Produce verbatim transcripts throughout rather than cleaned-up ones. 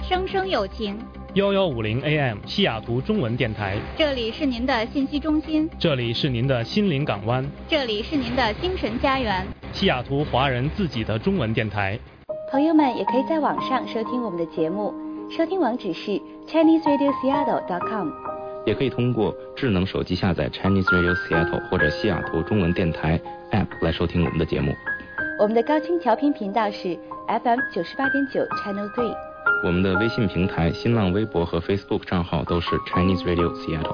声声有情。 幺幺五零 A M 西雅图中文电台， 这里是您的信息中心， 这里是您的心灵港湾， 这里是您的精神家园， 西雅图华人自己的中文电台。 朋友们也可以在网上收听我们的节目，收听网址是 Chinese Radio Seattle dot com， 也可以通过智能手机下载 Chinese Radio Seattle 或者西雅图中文电台 App 来收听我们的节目。 我们的高清调频频道是 F M 九十八点九 Channel Three。 我们的微信平台、新浪微博和 Facebook 账号都是 Chinese Radio Seattle。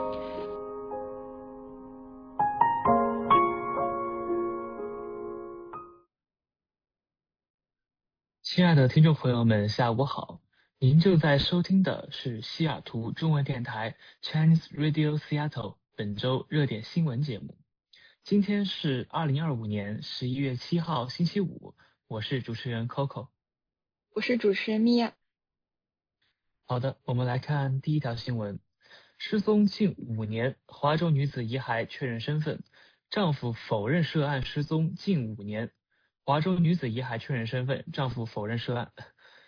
亲爱的听众朋友们，下午好！您正在收听的是西雅图中文电台 Chinese Radio Seattle 本周热点新闻节目。今天是二零二五年十一月七号星期五，我是主持人 Coco， 我是主持人米娅。 好的，我们来看第一条新闻。失踪近五年，华州女子遗骸确认身份，丈夫否认涉案失踪近五年。华州女子遗骸确认身份，丈夫否认涉案。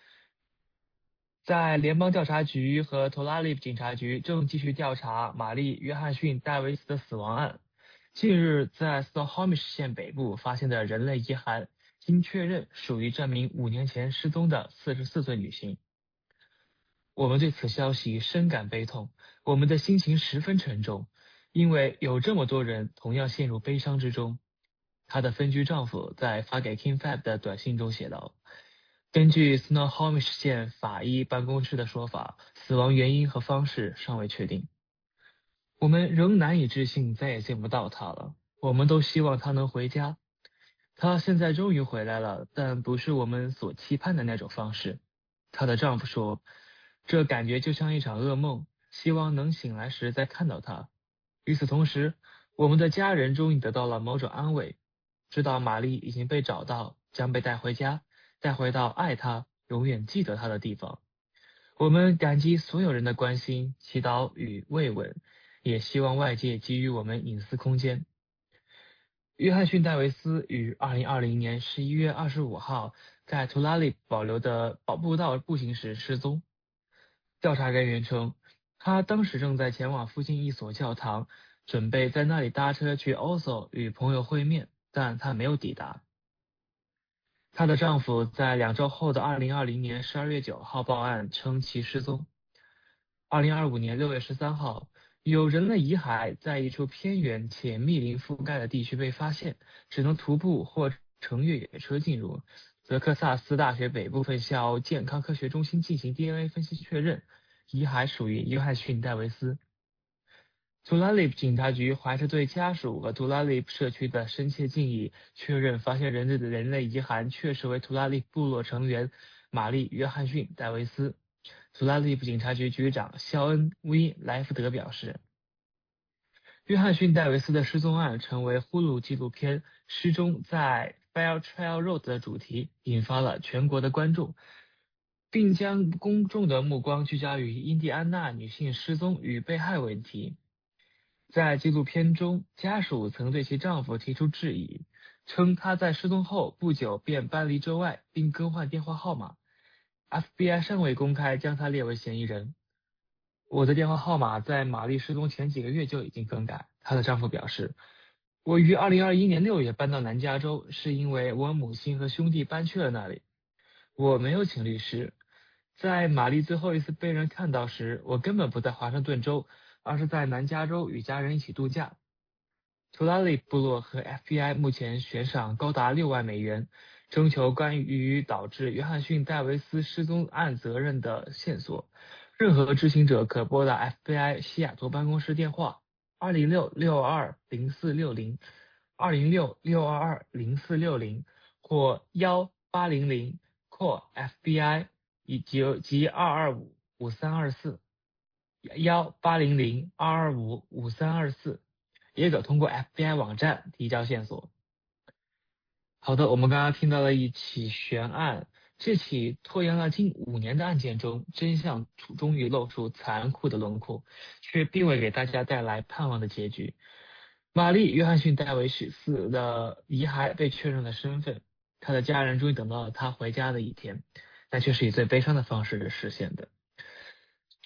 在联邦调查局和 Tulalip 警察局正继续调查玛丽·约翰逊·戴维斯的死亡案。近日，在 Snohomish 县北部发现的人类遗骸，经确认属于这名五年前失踪的四十四岁女性。我们对此消息深感悲痛，我们的心情十分沉重，因为有这么多人同样陷入悲伤之中。她的分居丈夫在发给 King Fab 的短信中写道，根据 Snohomish 县法医办公室的说法，死亡原因和方式尚未确定。我们仍难以置信再也见不到她了，我们都希望她能回家。她现在终于回来了，但不是我们所期盼的那种方式。她的丈夫说，这感觉就像一场噩梦，希望能醒来时再看到她。与此同时，我们的家人终于得到了某种安慰，知道玛丽已经被找到，将被带回家，带回到爱她、永远记得她的地方。我们感激所有人的关心、祈祷与慰问，也希望外界给予我们隐私空间。约翰逊·戴维斯于二零二零年十一月二十五号在 Tulalip 保留的保步道步行时失踪。调查人员称，他当时正在前往附近一所教堂，准备在那里搭车去 Oso 与朋友会面，但他没有抵达。她的丈夫在两周后的二零二零年十二月九号报案称其失踪。二零二五年六月十三号，有人类遗骸在一处偏远且密林覆盖的地区被发现，只能徒步或乘越野车进入。泽克萨斯大学北部分校健康科学中心进行 D N A 分析确认，遗骸属于约翰逊·戴维斯。Tulalip 警察局怀着对家属和 Tulalip 社区的深切敬意，确认发现人类的人类遗骸确实为 Tulalip 部落成员玛丽·约翰逊·戴维斯。Tulalip 警察局局长肖恩·威莱福德表示，约翰逊·戴维斯的失踪案成为呼噜纪录片《失踪在 Fair Trail Road》的主题，引发了全国的关注，并将公众的目光聚焦于印第安纳女性失踪与被害问题。在纪录片中，家属曾对其丈夫提出质疑，称他在失踪后不久便搬离州外，并更换电话号码。F B I 尚未公开将他列为嫌疑人。我的电话号码在玛丽失踪前几个月就已经更改，她的丈夫表示，我于二零二一年六月搬到南加州，是因为我母亲和兄弟搬去了那里。我没有请律师。在玛丽最后一次被人看到时，我根本不在华盛顿州，而是在南加州与家人一起度假。Tulalip 部落和 F B I 目前悬赏高达六万美元，征求关于导致约翰逊·戴维斯失踪案责任的线索。任何知情者可拨打 F B I 西雅图办公室电话二零六六二二零四六零 二零六六二二零四六零或一八零零 call F B I 以及及二二五五三二四一八零零二二五五三二四，也可通过 F B I 网站提交线索。好的，我们刚刚听到了一起悬案，这起拖延了近五年的案件中，真相终于露出残酷的轮廓，却并未给大家带来盼望的结局。玛丽·约翰逊·戴维斯的遗骸被确认了身份，他的家人终于等到了他回家的一天，但却是以最悲伤的方式实现的。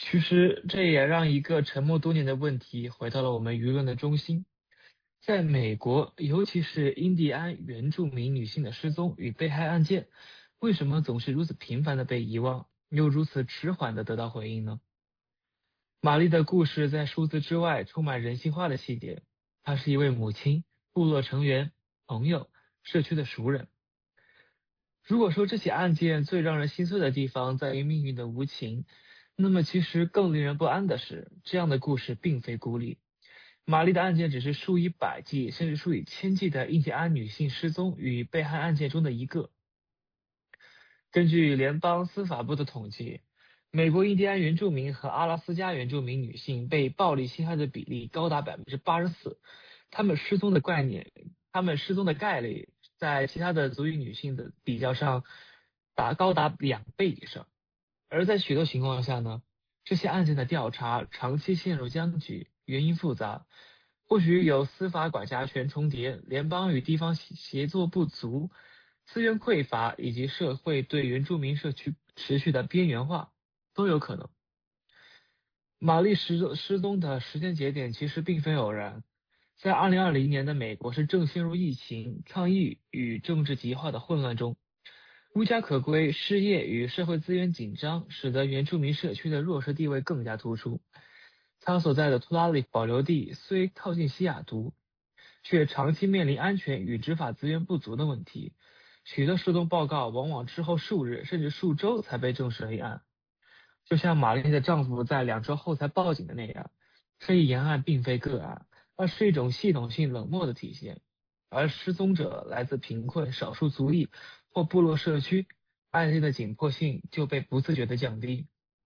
其实这也让一个沉默多年的问题回到了我们舆论的中心。在美国，尤其是印第安原住民女性的失踪与被害案件，为什么总是如此频繁的被遗忘，又如此迟缓的得到回应呢？玛丽的故事在数字之外充满人性化的细节。她是一位母亲、部落成员、朋友、社区的熟人。如果说这起案件最让人心碎的地方在于命运的无情，那么其实更令人不安的是，这样的故事并非孤立。玛丽的案件只是数以百计甚至数以千计的印第安女性失踪与被害案件中的一个。根据联邦司法部的统计，美国印第安原住民和阿拉斯加原住民女性被暴力侵害的比例高达百分之八十四，她们失踪的概念，她们失踪的概率在其他的族裔女性的比较上达高达两倍以上。而在许多情况下呢，这些案件的调查长期陷入僵局，原因复杂，或许有司法管辖权重叠、联邦与地方协作不足、资源匮乏以及社会对原住民社区持续的边缘化都有可能。玛丽失失踪的时间节点其实并非偶然，在二零二零年的美国是正陷入疫情、抗疫与政治极化的混乱中，无家可归、失业与社会资源紧张，使得原住民社区的弱势地位更加突出。他所在的图拉里保留地虽靠近西雅图，却长期面临安全与执法资源不足的问题。许多失踪报告往往之后数日甚至数周才被证实为案。就像玛丽的丈夫在两周后才报警的那样，这一严案并非个案，而是一种系统性冷漠的体现。而失踪者来自贫困、少数族裔或部落社区，案件的紧迫性就被不自觉地降低。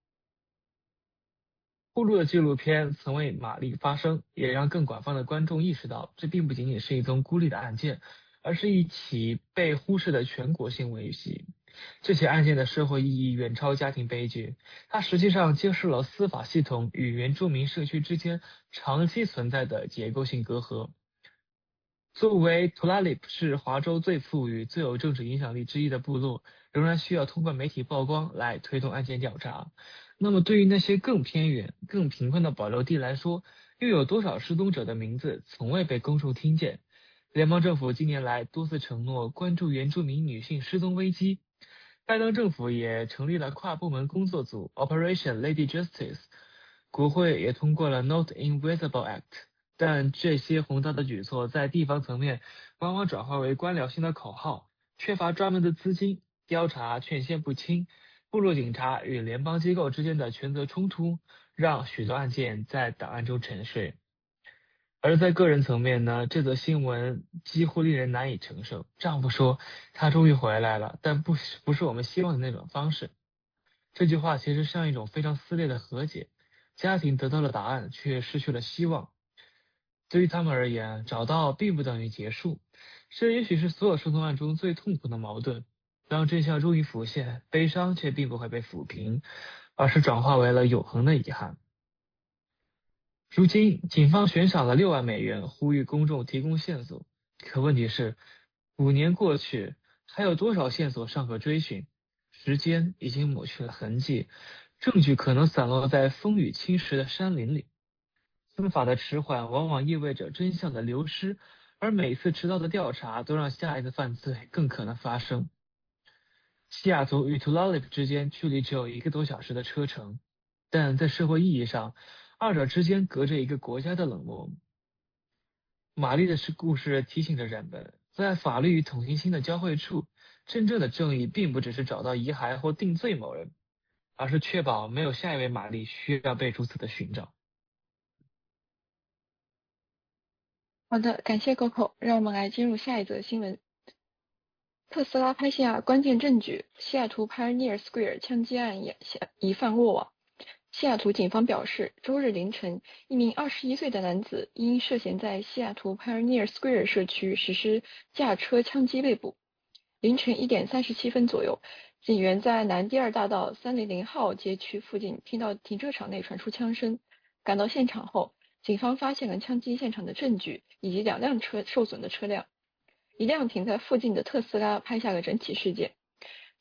呼噜的纪录片曾为玛丽发声，也让更广泛的观众意识到，这并不仅仅是一宗孤立的案件，而是一起被忽视的全国性危机。这起案件的社会意义远超家庭悲剧，它实际上揭示了司法系统与原住民社区之间长期存在的结构性隔阂。作为图拉里是华州最富裕、最有政治影响力之一的部落，仍然需要通过媒体曝光来推动案件调查。那么对于那些更偏远、更贫困的保留地来说，又有多少失踪者的名字从未被公众听见？联邦政府近年来多次承诺关注原住民女性失踪危机，拜登政府也成立了跨部门工作组 Operation Lady Justice， 国会也通过了 Not Invisible Act， 但这些宏大的举措在地方层面往往转化为官僚性的口号，缺乏专门的资金，调查权限不清，部落警察与联邦机构之间的权责冲突，让许多案件在档案中沉睡。而在个人层面呢，这则新闻几乎令人难以承受。丈夫说他终于回来了，但不是不是我们希望的那种方式。这句话其实像一种非常撕裂的和解，家庭得到了答案，却失去了希望。对于他们而言，找到并不等于结束，这也许是所有失踪案中最痛苦的矛盾。当真相终于浮现，悲伤却并不会被抚平，而是转化为了永恒的遗憾。如今，警方悬赏了六万美元，呼吁公众提供线索。可问题是，五年过去，还有多少线索尚可追寻？时间已经抹去了痕迹，证据可能散落在风雨侵蚀的山林里。司法的迟缓往往意味着真相的流失，而每次迟到的调查都让下一次犯罪更可能发生。西雅图与图拉里之间距离只有一个多小时的车程，但在社会意义上，二者之间隔着一个国家的冷漠。玛丽的故事提醒着人们，在法律与同情心的交汇处，真正的正义并不只是找到遗骸或定罪某人，而是确保没有下一位玛丽需要被如此的寻找。 好的，感谢 Coco， 让我们来进入下一则新闻。特斯拉拍下关键证据，西雅图 Pioneer Square 枪击案疑犯落网。西雅图警方表示，周日凌晨，一名二十一岁的男子因涉嫌在西雅图 Pioneer Square 社区实施驾车枪击被捕。凌晨一点三十七分左右，警员在南第二大道三零零号街区附近听到停车场内传出枪声，赶到现场后，警方发现了枪击现场的证据以及两辆车受损的车辆。一辆停在附近的特斯拉拍下了整起事件。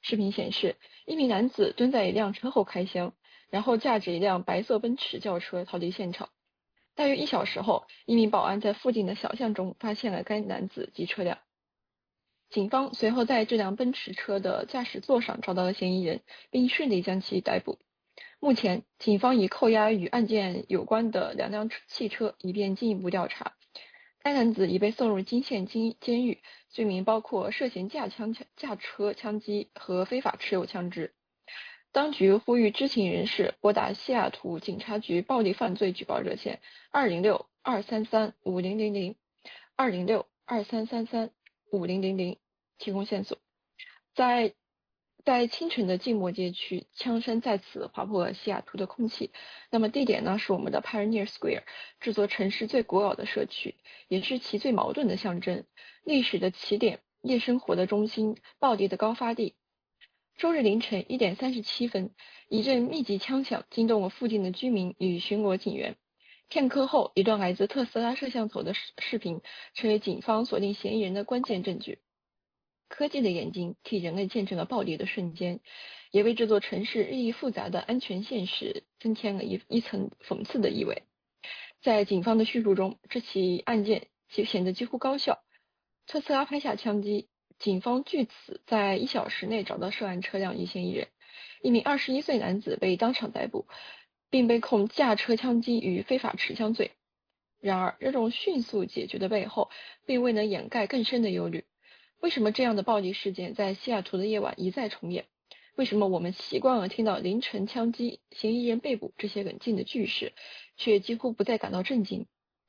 视频显示，一名男子蹲在一辆车后开箱，然后驾驶一辆白色奔驰轿车逃离现场。大约一小时后，一名保安在附近的小巷中发现了该男子及车辆。警方随后在这辆奔驰车的驾驶座上找到了嫌疑人，并顺利将其逮捕。目前，警方已扣押与案件有关的两辆汽车，以便进一步调查。该男子已被送入金县监狱，罪名包括涉嫌驾枪、驾车枪击和非法持有枪支。当局呼吁知情人士拨打西雅图警察局暴力犯罪举报热线二零六二三三五零零零 二零六二三三三五零零零提供线索。在在清晨的静默街区，枪声再次划破了西雅图的空气。那么地点呢，是我们的 Pioneer Square， 这座城市最古老的社区，也是其最矛盾的象征，历史的起点，夜生活的中心，暴力的高发地。周日凌晨一点三十七分，一阵密集枪响惊动了附近的居民与巡逻警员。片刻后，一段来自特斯拉摄像头的视频成为警方锁定嫌疑人的关键证据。科技的眼睛替人类见证了暴力的瞬间，也为这座城市日益复杂的安全现实增添了一一层讽刺的意味。在警方的叙述中，这起案件显得几乎高效。特斯拉拍下枪击，警方据此在一小时内找到涉案车辆与嫌疑人。一名二十一岁男子被当场逮捕，并被控驾车枪击与非法持枪罪。然而，这种迅速解决的背后，并未能掩盖更深的忧虑。为什么这样的暴力事件在西雅图的夜晚一再重演？为什么我们习惯了听到凌晨枪击、嫌疑人被捕这些冷静的句式，却几乎不再感到震惊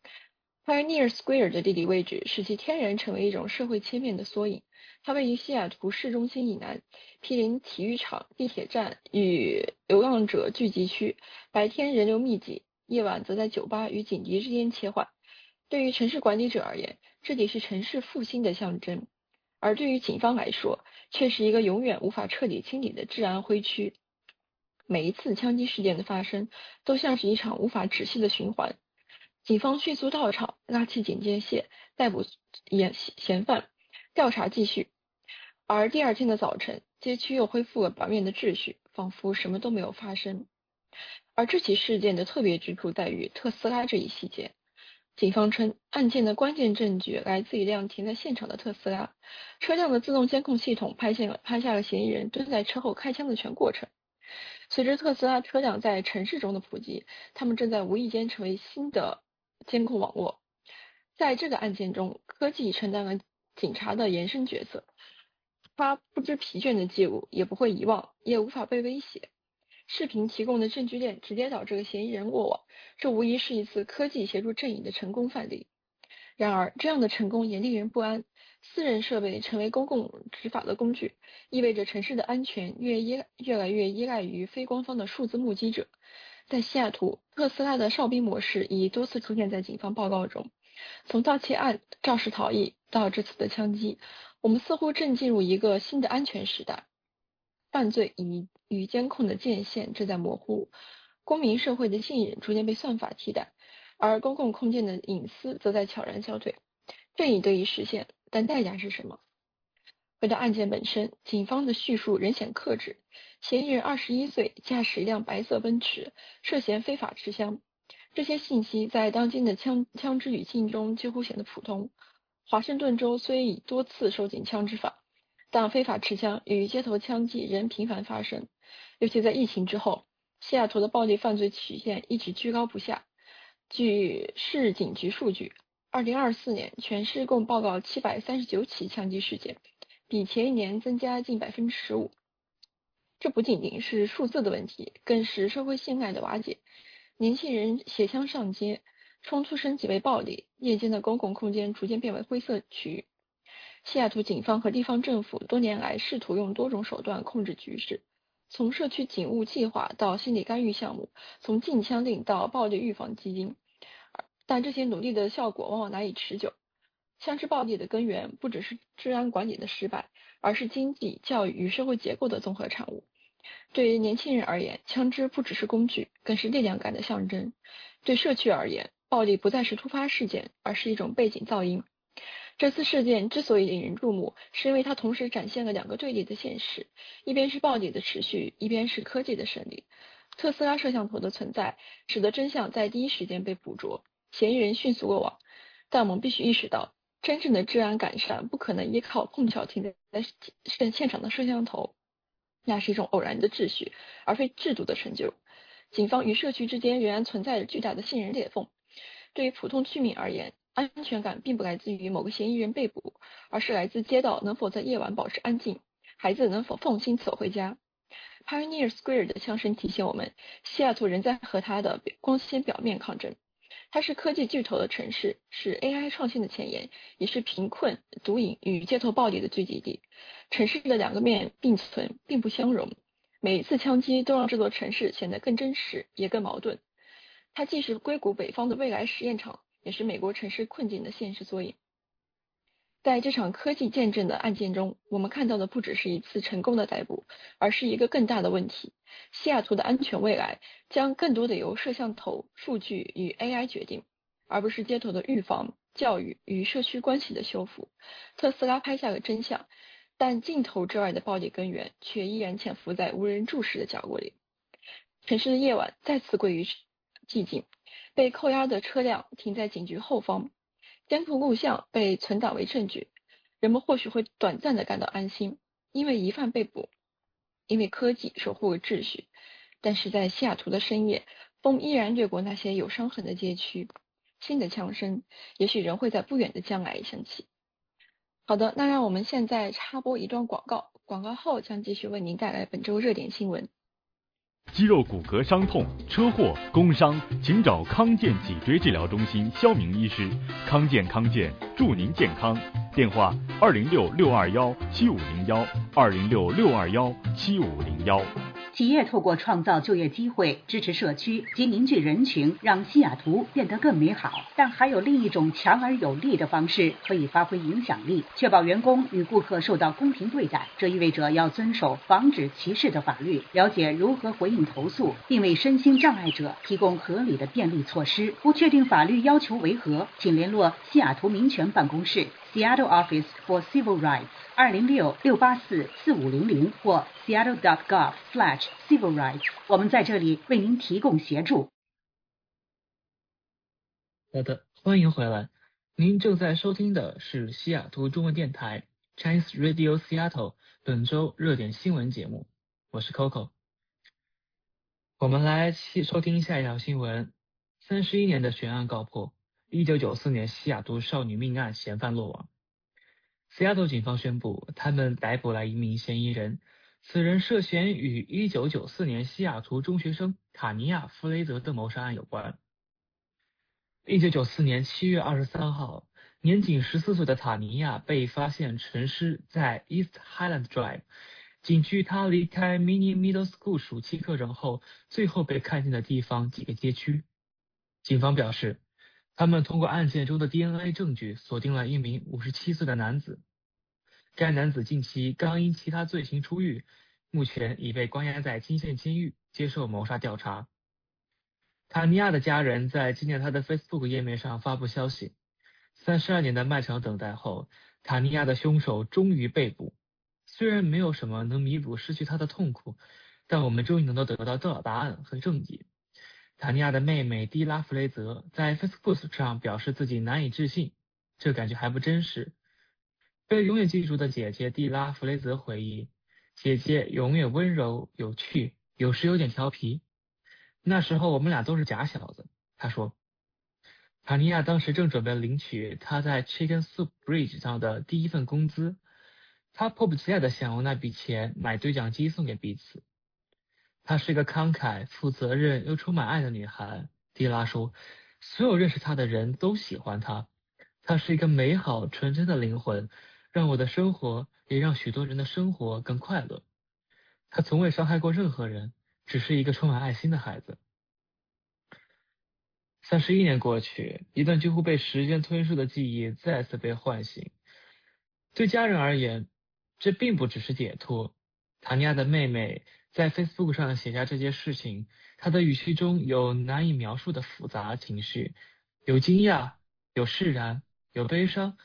？Pioneer Square 的地理位置使其天然成为一种社会切面的缩影。它位于西雅图市中心以南，毗邻体育场、地铁站与流浪者聚集区，白天人流密集，夜晚则在酒吧与警笛之间切换。对于城市管理者而言，这里是城市复兴的象征。而对于警方来说，却是一个永远无法彻底清理的治安灰区。每一次枪击事件的发生，都像是一场无法止息的循环。警方迅速到场，拉起警戒线，逮捕嫌犯，调查继续。而第二天的早晨，街区又恢复了表面的秩序，仿佛什么都没有发生。而这起事件的特别之处在于特斯拉这一细节。警方称，案件的关键证据来自一辆停在现场的特斯拉，车辆的自动监控系统拍现了拍下了嫌疑人蹲在车后开枪的全过程。随着特斯拉车辆在城市中的普及，他们正在无意间成为新的监控网络。在这个案件中，科技承担了警察的延伸角色，它不知疲倦的记录，也不会遗忘，也无法被威胁。视频提供的证据链直接导致了嫌疑人落网，这无疑是一次科技协助正义的成功范例。然而，这样的成功也令人不安。私人设备成为公共执法的工具，意味着城市的安全越依越来越依赖于非官方的数字目击者。在西雅图，特斯拉的哨兵模式已多次出现在警方报告中。从盗窃案、肇事逃逸到这次的枪击，我们似乎正进入一个新的安全时代。犯罪与与监控的界限正在模糊，公民社会的信任逐渐被算法替代，而公共空间的隐私则在悄然消退。正义得以实现，但代价是什么？回到案件本身，警方的叙述仍显克制。嫌疑人二十一岁，驾驶一辆白色奔驰，涉嫌非法持枪。这些信息在当今的枪枪支语境中几乎显得普通。华盛顿州虽已多次收紧枪支法，但非法持枪与街头枪击仍频繁发生，尤其在疫情之后，西雅图的暴力犯罪曲线一直居高不下。据市警局数据，二零二四年全市共报告七百三十九起枪击事件，比前一年增加近 百分之十五。 这不仅仅是数字的问题，更是社会信赖的瓦解。年轻人携枪上街，冲突升级为暴力，夜间的公共空间逐渐变为灰色区域。西雅图警方和地方政府多年来试图用多种手段控制局势，从社区警务计划到心理干预项目，从禁枪令到暴力预防基金，但这些努力的效果往往难以持久。枪支暴力的根源不只是治安管理的失败，而是经济、教育与社会结构的综合产物。对于年轻人而言，枪支不只是工具，更是力量感的象征。对社区而言，暴力不再是突发事件，而是一种背景噪音。 这次事件之所以引人注目，是因为它同时展现了两个对立的现实，一边是暴力的持续，一边是科技的胜利。特斯拉摄像头的存在，使得真相在第一时间被捕捉，嫌疑人迅速落网。但我们必须意识到，真正的治安改善不可能依靠碰巧停在现场的摄像头，那是一种偶然的秩序，而非制度的成就。警方与社区之间仍然存在着巨大的信任裂缝。对于普通居民而言，安全感并不来自于某个嫌疑人被捕，而是来自街道能否在夜晚保持安静，孩子能否放心走回家。Pioneer Square 的枪声提醒我们，西雅图仍在和它的光鲜表面抗争。它是科技巨头的城市，是 A I 创新的前沿，也是贫困、毒瘾与街头暴力的聚集地。城市的两个面并存，并不相容。每一次枪击都让这座城市显得更真实，也更矛盾。它既是硅谷北方的未来实验场，也是美国城市困境的现实缩影。在这场科技见证的案件中，我们看到的不只是一次成功的逮捕，而是一个更大的问题。西雅图的安全未来将更多的由摄像头、数据与 A I 决定，而不是街头的预防、教育与社区关系的修复。特斯拉拍下了真相，但镜头之外的暴力根源却依然潜伏在无人注视的角落里。城市的夜晚再次归于寂静，被扣押的车辆停在警局后方，监控录像被存档为证据。人们或许会短暂的感到安心，因为疑犯被捕，因为科技守护了秩序。但是在西雅图的深夜，风依然掠过那些有伤痕的街区，新的枪声也许仍会在不远的将来响起。好的，那让我们现在插播一段广告，广告后将继续为您带来本周热点新闻。 肌肉骨骼伤痛、车祸、工伤，请找康健脊椎治疗中心肖明医师。康健康健，祝您健康。电话：二零六六二幺七五零幺，二零六六二幺七五零幺。 企业透过创造就业机会、支持社区及凝聚人群，让西雅图变得更美好。但还有另一种强而有力的方式可以发挥影响力，确保员工与顾客受到公平对待。这意味着要遵守防止歧视的法律，了解如何回应投诉，并为身心障碍者提供合理的便利措施。不确定法律要求为何，请联络西雅图民权办公室 Seattle Office for Civil Rights 二零六六八四四五零零或 seattle dot gov slash civil rights。我们在这里为您提供协助。 好的，欢迎回来。您正在收听的是西雅图中文电台 Chinese Radio Seattle 本周热点新闻节目，我是 Coco。我们来收听下一条新闻。三十一年的悬案告破，一九九四年西雅图少女命案嫌犯落网。西雅图警方宣布，他们逮捕了一名嫌疑人，此人涉嫌与一九九四年西雅图中学生塔尼亚·弗雷泽的谋杀案有关。一九九四年七月二十三号，年仅十四岁的塔尼亚被发现沉尸在 East Highland Drive， 仅距他离开 Mini Middle School 暑期课程后最后被看见的地方几个街区。警方表示，他们通过案件中的 D N A 证据锁定了一名五十七岁的男子。该男子近期刚因其他罪行出狱，目前已被关押在金县监狱接受谋杀调查。塔尼亚的家人在纪念他的 Facebook 页面上发布消息，三十二年的漫长等待后，塔尼亚的凶手终于被捕。虽然没有什么能弥补失去他的痛苦，但我们终于能够得到答案和证据。塔尼亚的妹妹蒂拉·弗雷泽在 Facebook 上表示自己难以置信，这感觉还不真实。被永远记住的姐姐蒂拉·弗雷泽回忆，姐姐永远温柔有趣，有时有点调皮。那时候我们俩都是假小子，她说。塔尼亚当时正准备领取她在 Chicken Soup Bridge 上的第一份工资，她迫不及待地想用那笔钱买对讲机送给彼此。她是一个慷慨、负责任又充满爱的女孩，蒂拉说，所有认识她的人都喜欢她。她是一个美好纯真的灵魂，让我的生活也让许多人的生活更快乐。她从未伤害过任何人，只是一个充满爱心的孩子。三十一年过去，一段几乎被时间吞噬的记忆再次被唤醒。对家人而言，这并不只是解脱。塔尼亚的妹妹在 Facebook 上写下这件事情，她的语气中有难以描述的复杂情绪，有惊讶，有释然，有悲伤，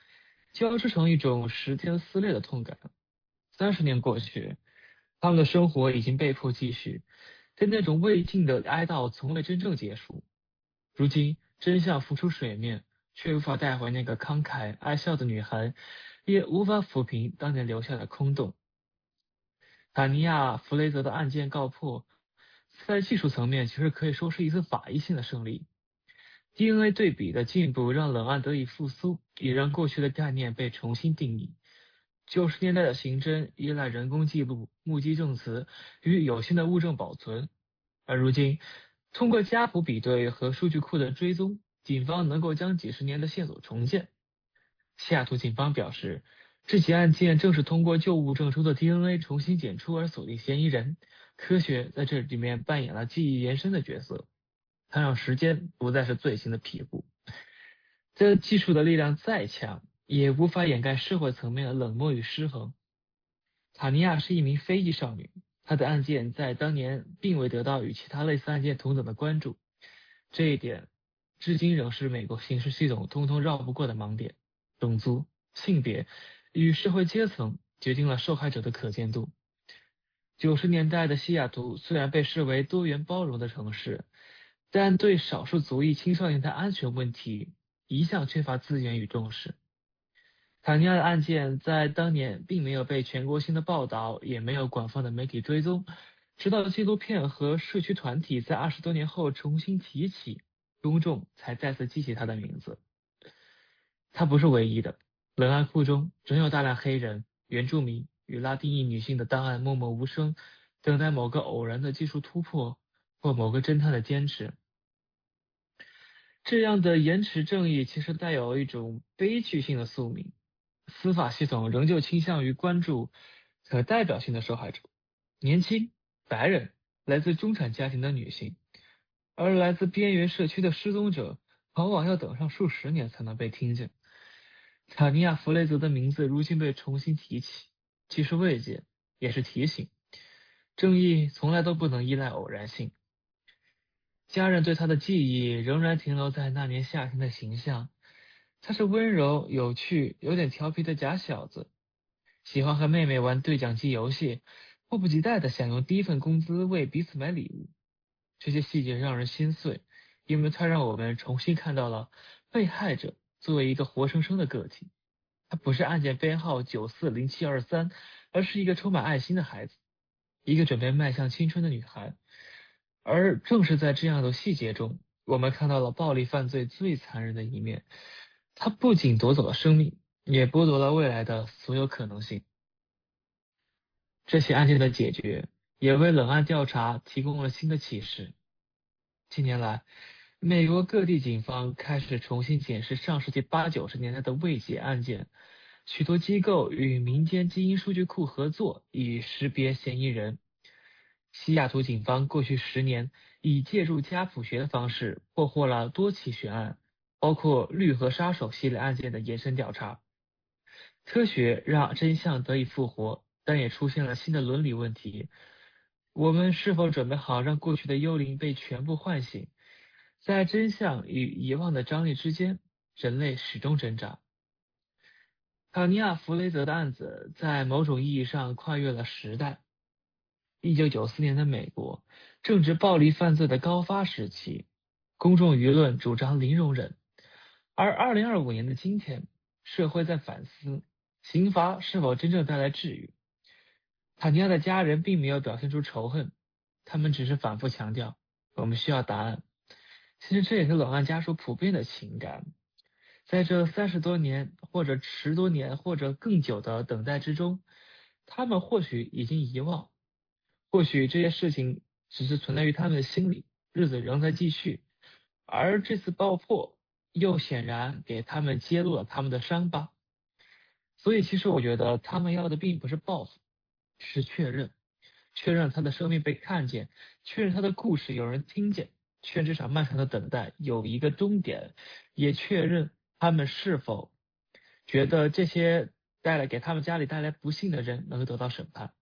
交织成一种时间撕裂的痛感。三十年过去，他们的生活已经被迫继续，但那种未尽的哀悼从未真正结束。如今真相浮出水面，却无法带回那个慷慨爱笑的女孩，也无法抚平当年留下的空洞。塔尼亚·弗雷泽的案件告破，在技术层面其实可以说是一次法医性的胜利。D N A 对比的进步让冷案得以复苏，也让过去的概念被重新定义。九十年代的刑侦依赖人工记录、目击证词与有限的物证保存，而如今通过家谱比对和数据库的追踪，警方能够将几十年的线索重建。西雅图警方表示，这起案件正是通过旧物证中的 D N A 重新检出而锁定嫌疑人，科学在这里面扮演了记忆延伸的角色，它让时间不再是罪行的庇护。这技术的力量再强，也无法掩盖社会层面的冷漠与失衡。塔尼亚是一名非裔少女，她的案件在当年并未得到与其他类似案件同等的关注，这一点至今仍是美国刑事系统通通绕不过的盲点。种族、性别与社会阶层决定了受害者的可见度。九十年代的西雅图虽然被视为多元包容的城市，但对少数族裔青少年的安全问题一向缺乏资源与重视。塔尼亚的案件在当年并没有被全国性的报道，也没有广泛的媒体追踪，直到纪录片和社区团体在二十多年后重新提起，公众才再次记起他的名字。他不是唯一的，冷案库中仍有大量黑人、原住民与拉丁裔女性的档案默默无声，等待某个偶然的技术突破或某个侦探的坚持。这样的延迟正义其实带有一种悲剧性的宿命，司法系统仍旧倾向于关注可代表性的受害者，年轻、白人、来自中产家庭的女性，而来自边缘社区的失踪者往往要等上数十年才能被听见。塔尼亚·弗雷泽的名字如今被重新提起，既是慰藉，也是提醒。正义从来都不能依赖偶然性。家人对他的记忆仍然停留在那年夏天的形象，他是温柔、有趣、有点调皮的假小子，喜欢和妹妹玩对讲机游戏，迫不及待地想用第一份工资为彼此买礼物。这些细节让人心碎，因为它让我们重新看到了被害者作为一个活生生的个体。他不是案件编号九四零七二三，而是一个充满爱心的孩子，一个准备迈向青春的女孩。而正是在这样的细节中，我们看到了暴力犯罪最残忍的一面。它不仅夺走了生命，也剥夺了未来的所有可能性。这起案件的解决也为冷案调查提供了新的启示。近年来，美国各地警方开始重新检视上世纪八九十年代的未解案件，许多机构与民间基因数据库合作，以识别嫌疑人。西雅图警方过去十年以借助家谱学的方式破获了多起悬案，包括绿河杀手系列案件的延伸调查。科学让真相得以复活，但也出现了新的伦理问题。我们是否准备好让过去的幽灵被全部唤醒？在真相与遗忘的张力之间，人类始终挣扎。塔尼亚·弗雷泽的案子在某种意义上跨越了时代。一九九四年的美国正值暴力犯罪的高发时期，公众舆论主张零容忍，而二零二五年的今天，社会在反思刑罚是否真正带来治愈。塔尼亚的家人并没有表现出仇恨，他们只是反复强调我们需要答案。其实这也是冷案家属普遍的情感。在这三十多年或者十多年或者更久的等待之中，他们或许已经遗忘，或许这些事情只是存在于他们的心里，日子仍在继续，而这次爆破又显然给他们揭露了他们的伤疤。所以其实我觉得他们要的并不是报复，是确认，确认他的生命被看见，确认他的故事有人听见，确认这场漫长的等待有一个终点，也确认他们是否觉得这些带来给他们家里带来不幸的人能够得到审判。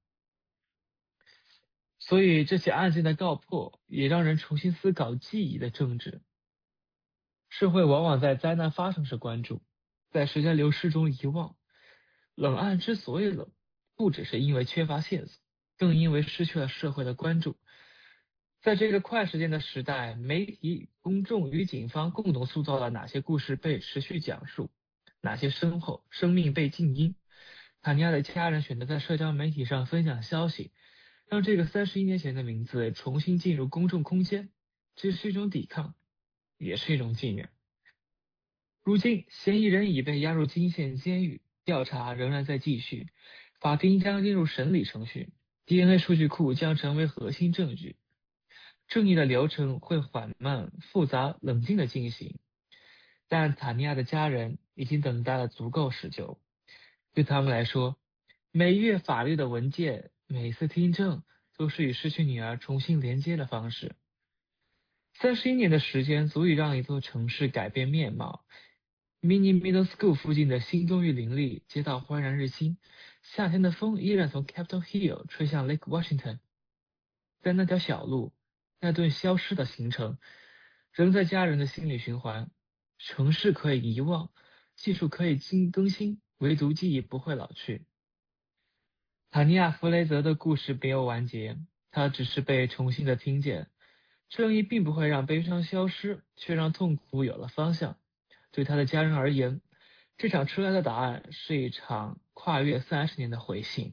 所以这起案件的告破也让人重新思考记忆的政治。社会往往在灾难发生时关注， 在时间流逝中遗忘。冷案之所以冷，不只是因为缺乏线索，更因为失去了社会的关注。在这个快时间的时代，媒体、公众与警方共同塑造了哪些故事被持续讲述，哪些身后生命被静音。塔尼亚的家人选择在社交媒体上分享消息，让这个三十一年前的名字重新进入公众空间，这是一种抵抗，也是一种纪念。如今，嫌疑人已被押入金县监狱，调查仍然在继续，法庭将进入审理程序 ，D N A 数据库将成为核心证据。正义的流程会缓慢、复杂、冷静地进行，但塔尼亚的家人已经等待了足够时久。对他们来说，每一页法律的文件，每一次听证，都是与失去女儿重新连接的方式。三十一年的时间足以让一座城市改变面貌。Mini Middle School 附近的新公寓林立，街道焕然日新，夏天的风依然从 Capitol Hill 吹向 Lake Washington。在那条小路，那段消失的行程，仍在家人的心里循环。城市可以遗忘，技术可以更更新，唯独记忆不会老去。塔尼亚·弗雷泽的故事没有完结，他只是被重新的听见。正义并不会让悲伤消失，却让痛苦有了方向。对他的家人而言，这场出来的答案是一场跨越三十年的回信。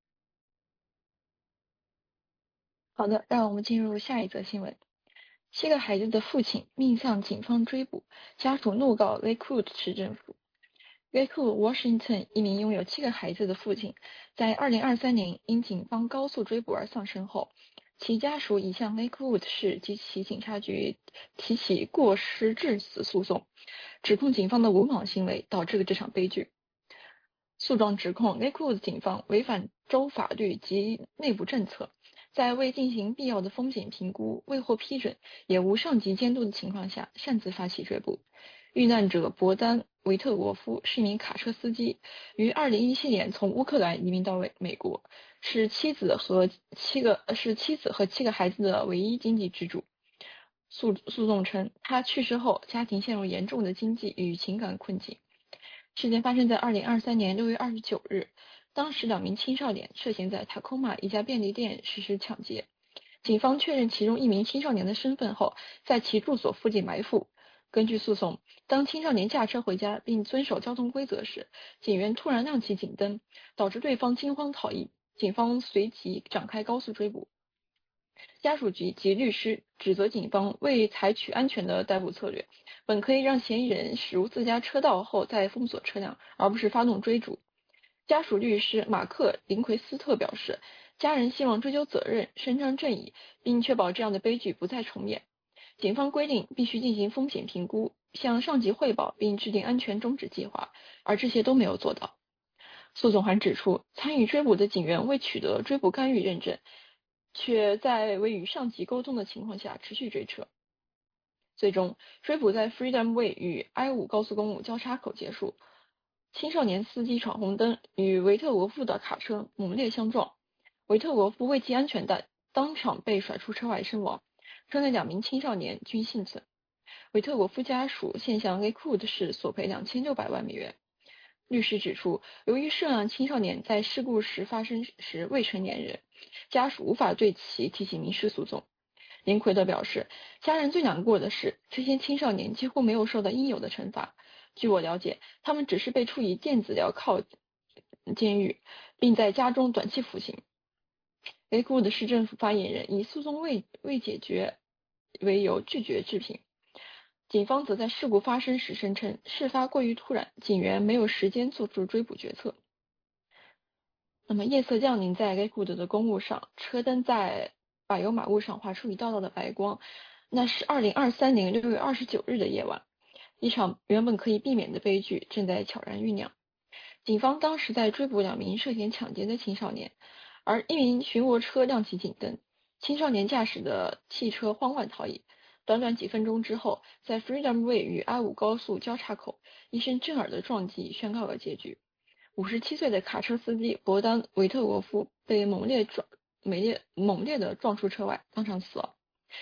好的，让我们进入下一则新闻。七个孩子的父亲命丧警方追捕，家属怒告 Lakewood 市政府。Lakewood Washington 一名拥有七个孩子的父亲，在二零二三年因警方高速追捕而丧生后，其家属已向 Lakewood 市及其警察局提起过失致死诉讼，指控警方的鲁莽行为导致了这场悲剧。诉状指控 Lakewood 警方违反州法律及内部政策，在未进行必要的风险评估、未获批准，也无上级监督的情况下，擅自发起追捕。遇难者伯丹·维特沃夫是一名卡车司机，于二零一七年从乌克兰移民到美国，是妻子和七个是妻子和七个孩子的唯一经济支柱。诉诉讼称，他去世后，家庭陷入严重的经济与情感困境。事件发生在二零二三年六月二十九日，当时两名青少年涉嫌在塔科马一家便利店实施抢劫。警方确认其中一名青少年的身份后，在其住所附近埋伏。根据诉讼，当青少年驾车回家并遵守交通规则时，警员突然亮起警灯，导致对方惊慌逃逸，警方随即展开高速追捕。家属局及律师指责警方未采取安全的逮捕策略，本可以让嫌疑人驶入自家车道后再封锁车辆，而不是发动追逐。家属律师马克·林奎斯特表示，家人希望追究责任，伸张正义，并确保这样的悲剧不再重演。警方规定必须进行风险评估，向上级汇报并制定安全终止计划，而这些都没有做到。诉讼还指出，参与追捕的警员未取得追捕干预认证，却在未与上级沟通的情况下持续追车。最终，追捕在 Freedom Way 与 I 五 高速公路交叉口结束。青少年司机闯红灯，与维特沃夫的卡车猛烈相撞，维特沃夫未系安全带，当场被甩出车外身亡。车内两名青少年均幸存。维特沃夫家属现向 Lakewood 市索赔两千六百万美元。律师指出，由于涉案青少年在事故时发生时未成年人，家属无法对其提起民事诉讼。林奎德表示，家人最难过的是，这些青少年几乎没有受到应有的惩罚。据我了解，他们只是被处以电子镣铐监狱，并在家中短期服刑。Lakewood 市政府发言人以诉讼未未解决为由拒绝置评。警方则在事故发生时声称，事发过于突然，警员没有时间做出追捕决策。那么夜色降临在 Lakewood 的公路上，车灯在柏油马路上划出一道道的白光。那是二零二三年六月二十九日的夜晚，一场原本可以避免的悲剧正在悄然酝酿。警方当时在追捕两名涉嫌抢劫的青少年，而一名巡逻车亮起警灯，青少年驾驶的汽车慌乱逃逸。短短几分钟之后，在 Freedom Way 与 I 五 高速交叉口，一声震耳的撞击宣告了结局。五十七岁的卡车司机伯丹·维特沃夫被猛烈撞、猛烈猛烈地撞出车外，当场死亡。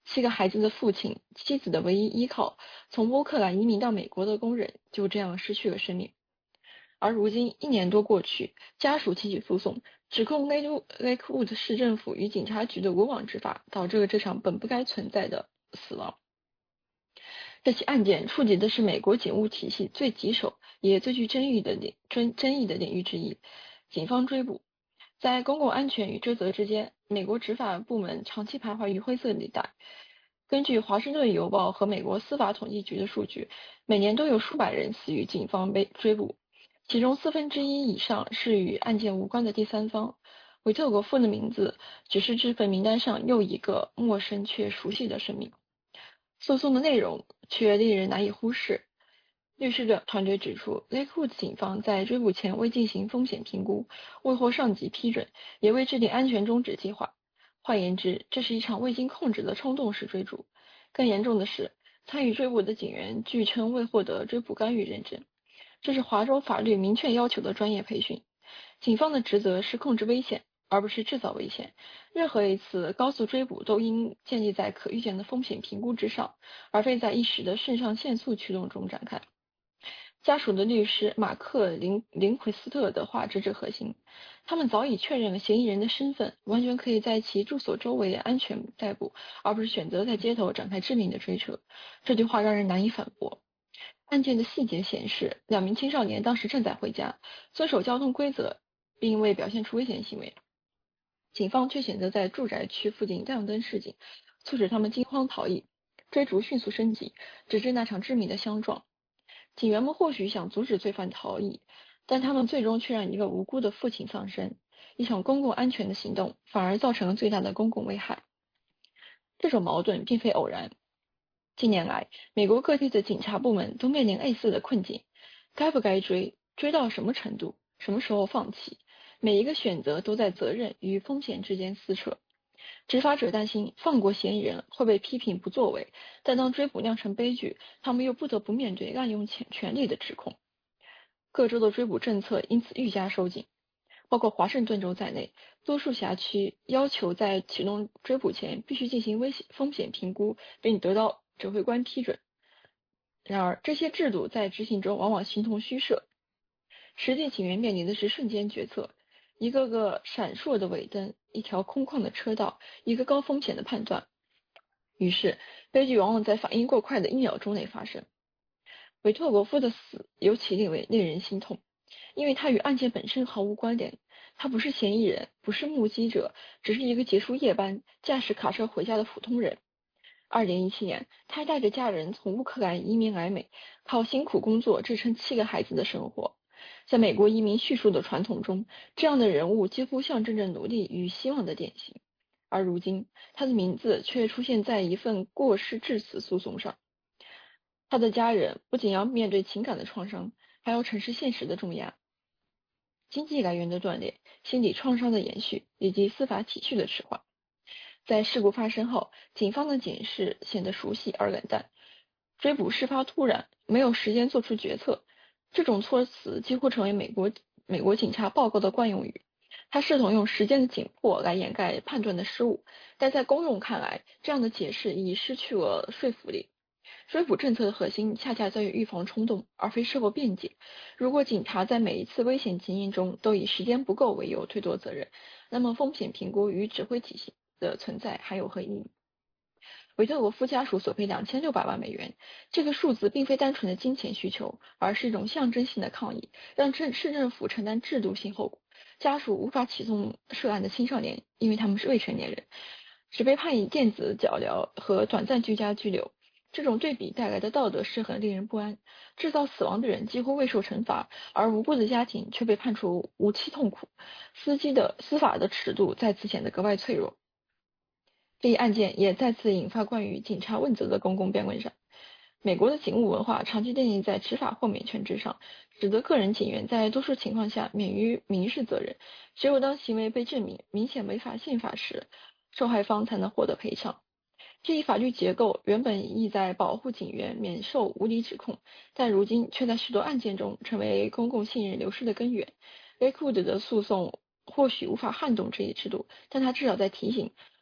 七个孩子的父亲，妻子的唯一依靠，从乌克兰移民到美国的工人就这样失去了生命。而如今一年多过去，家属提起诉讼，指控 Lakewood 市政府与警察局的无网执法导致了这场本不该存在的死亡。这起案件触及的是美国警务体系最棘手也最具争议的领争争议的领域之一——警方追捕。在公共安全与追责之间，美国执法部门长期徘徊于灰色地带。根据华盛顿邮报和美国司法统计局的数据，每年都有数百人死于警方被追捕，其中四分之一以上是与案件无关的第三方。韦特国夫的名字只是这份名单上又一个陌生却熟悉的生命。诉讼的内容却令人难以忽视。律师的团队指出 ，Lakewood 警方在追捕前未进行风险评估，未获上级批准，也未制定安全终止计划。换言之，这是一场未经控制的冲动式追逐。更严重的是，参与追捕的警员据称未获得追捕干预认证，这是华州法律明确要求的专业培训。警方的职责是控制危险，而不是制造危险。任何一次高速追捕都应建立在可预见的风险评估之上，而非在一时的肾上腺素驱动中展开。家属的律师马克林林奎斯特的话直指核心，他们早已确认了嫌疑人的身份，完全可以在其住所周围安全逮捕，而不是选择在街头展开致命的追车。这句话让人难以反驳。案件的细节显示，两名青少年当时正在回家，遵守交通规则，并未表现出危险行为。警方却选择在住宅区附近亮灯示警，促使他们惊慌逃逸。追逐迅速升级，直至那场致命的相撞。警员们或许想阻止罪犯逃逸，但他们最终却让一个无辜的父亲丧生。一场公共安全的行动反而造成了最大的公共危害。这种矛盾并非偶然。近年来，美国各地的警察部门都面临类似的困境：该不该追？追到什么程度？什么时候放弃？每一个选择都在责任与风险之间撕扯。执法者担心放过嫌疑人会被批评不作为，但当追捕酿成悲剧，他们又不得不面对滥用权权力的指控。各州的追捕政策因此愈加收紧，包括华盛顿州在内，多数辖区要求在启动追捕前必须进行危险风险评估，并得到指挥官批准。然而，这些制度在执行中往往形同虚设，实际警员面临的是瞬间决策。一个个闪烁的尾灯，一条空旷的车道，一个高风险的判断。于是，悲剧往往在反应过快的一秒钟内发生。韦特国夫的死尤其令为令人心痛，因为他与案件本身毫无关联。他不是嫌疑人，不是目击者，只是一个结束夜班驾驶卡车回家的普通人。二零一七年，他带着家人从乌克兰移民来美，靠辛苦工作支撑七个孩子的生活。在美国移民叙述的传统中，这样的人物几乎象征着努力与希望的典型，而如今他的名字却出现在一份过失致死诉讼上。他的家人不仅要面对情感的创伤，还要承受现实的重压：经济来源的断裂、心理创伤的延续以及司法体系的迟缓。在事故发生后，警方的检视显得熟悉而冷淡，追捕事发突然，没有时间做出决策。这种措辞几乎成为美国美国警察报告的惯用语，他试图用时间的紧迫来掩盖判断的失误，但在公众看来，这样的解释已失去了说服力。追捕政策的核心恰恰在于预防冲动，而非事后辩解。如果警察在每一次危险情境中都以时间不够为由推脱责任，那么风险评估与指挥体系的存在还有何意义？韦特国夫家属索赔两千六百万美元，这个数字并非单纯的金钱需求，而是一种象征性的抗议，让市市政府承担制度性后果。家属无法起诉涉案的青少年，因为他们是未成年人，只被判以电子脚镣和短暂居家拘留。这种对比带来的道德失衡令人不安，制造死亡的人几乎未受惩罚，而无辜的家庭却被判处无期痛苦。司机的司法的尺度再次显得格外脆弱。这一案件也再次引发关于警察问责的公共辩论上。美国的警务文化长期奠定在执法豁免权之上，使得个人警员在多数情况下免于民事责任。只有当行为被证明明显违反宪法时，受害方才能获得赔偿。这一法律结构原本意在保护警员免受无理指控，但如今却在许多案件中成为公共信任流失的根源。Lakewood的诉讼或许无法撼动这一制度，但它至少在提醒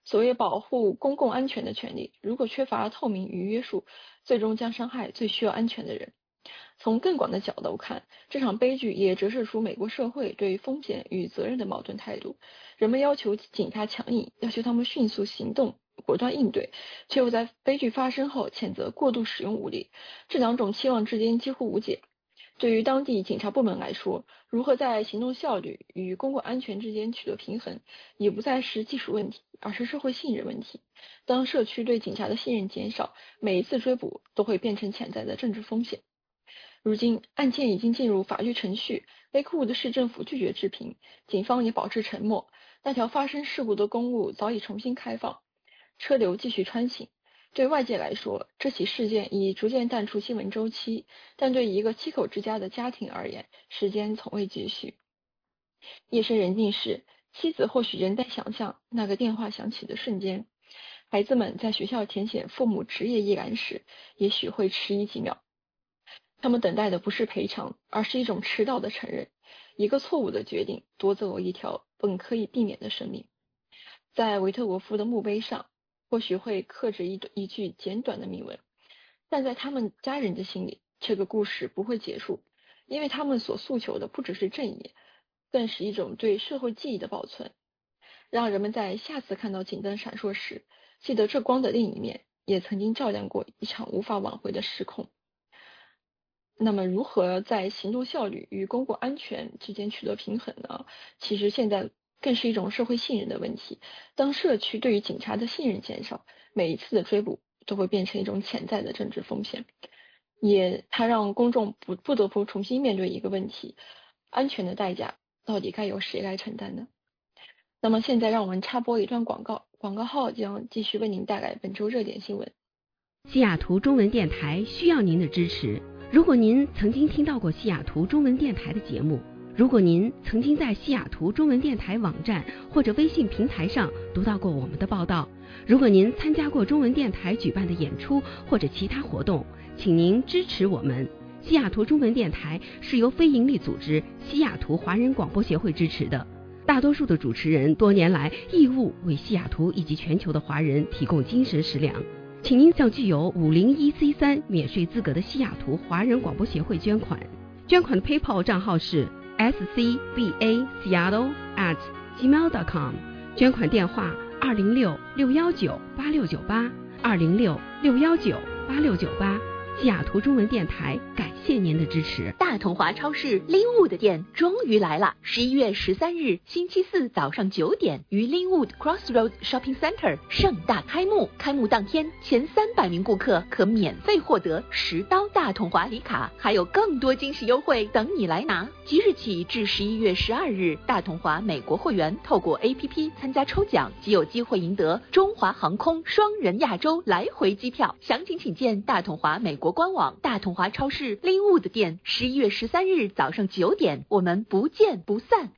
所谓保护公共安全的权利，如果缺乏透明与约束，最终将伤害最需要安全的人。从更广的角度看，这场悲剧也折射出美国社会对风险与责任的矛盾态度。人们要求警察强硬，要求他们迅速行动，果断应对，却又在悲剧发生后谴责过度使用武力。这两种期望之间几乎无解。对于当地警察部门来说，如何在行动效率与公共安全之间取得平衡，也不再是技术问题，而是社会信任问题。当社区对警察的信任减少，每一次追捕都会变成潜在的政治风险。如今案件已经进入法律程序，雷克伍德市政府拒绝置评，警方也保持沉默。那条发生事故的公路早已重新开放，车流继续穿行。对外界来说，这起事件已逐渐淡出新闻周期，但对一个七口之家的家庭而言，时间从未继续。夜深人静时，妻子或许仍在想象那个电话响起的瞬间。孩子们在学校填写父母职业一栏时，也许会迟疑几秒。他们等待的不是赔偿，而是一种迟到的承认。一个错误的决定夺走了一条本可以避免的生命。在维特沃夫的墓碑上，或许会刻着一一句简短的铭文，但在他们家人的心里，这个故事不会结束，因为他们所诉求的不只是正义，更是一种对社会记忆的保存，让人们在下次看到警灯闪烁时，记得这光的另一面也曾经照亮过一场无法挽回的失控。那么如何在行动效率与公共安全之间取得平衡呢？其实现在更是一种社会信任的问题。当社区对于警察的信任减少，每一次的追捕都会变成一种潜在的政治风险。也它让公众不不得不重新面对一个问题：安全的代价到底该由谁来承担呢？那么现在让我们插播一段广告，广告后将继续为您带来本周热点新闻。 西雅图中文电台需要您的支持。如果您曾经听到过西雅图中文电台的节目，如果您曾经在西雅图中文电台网站或者微信平台上读到过我们的报道，如果您参加过中文电台举办的演出或者其他活动，请您支持我们。西雅图中文电台是由非营利组织西雅图华人广播协会支持的，大多数的主持人多年来义务为西雅图以及全球的华人提供精神食粮。请您向具有五零一 C 三 免税资格的西雅图华人广播协会捐款，捐款的 PayPal 账号是 s c b a seattle at gmail dot com， 捐款电话二零六六一九八六九八二零六六一九八六九八。西雅图中文电台感谢您的支持。 大同华超市 Linwood 店终于来了！十一月十三日星期四早上九点，于 Linwood Crossroads Shopping Center 盛大开幕。开幕当天，前三百名顾客可免费获得十刀大同华礼卡，还有更多惊喜优惠等你来拿。即日起至十一月十二日，大同华美国会员透过 A P P 参加抽奖，即有机会赢得中华航空双人亚洲来回机票。详情请见大同华美国官网。大同华超市 Linwood 店，十一月十三日早上九点，我们不见不散。